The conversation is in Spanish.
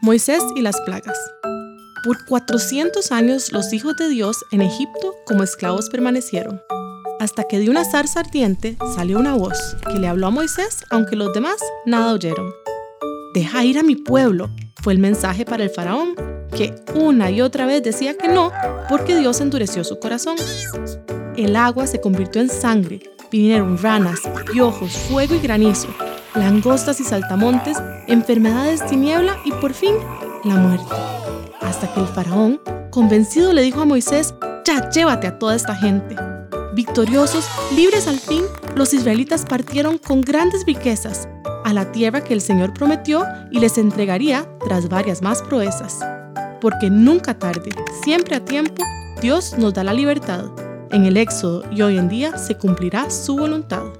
Moisés y las plagas. Por 400 años los hijos de Dios en Egipto como esclavos permanecieron, hasta que de una zarza ardiente salió una voz que le habló a Moisés, aunque los demás nada oyeron. «Deja ir a mi pueblo», fue el mensaje para el faraón, que una y otra vez decía que no, porque Dios endureció su corazón. El agua se convirtió en sangre, vinieron ranas, piojos, fuego y granizo, langostas y saltamontes, enfermedades, tiniebla y por fin la muerte. Hasta que el faraón, convencido, le dijo a Moisés: «Ya, llévate a toda esta gente». Victoriosos, libres al fin, los israelitas partieron con grandes riquezas a la tierra que el Señor prometió y les entregaría tras varias más proezas. Porque nunca tarde, siempre a tiempo, Dios nos da la libertad. En el Éxodo y hoy en día se cumplirá su voluntad.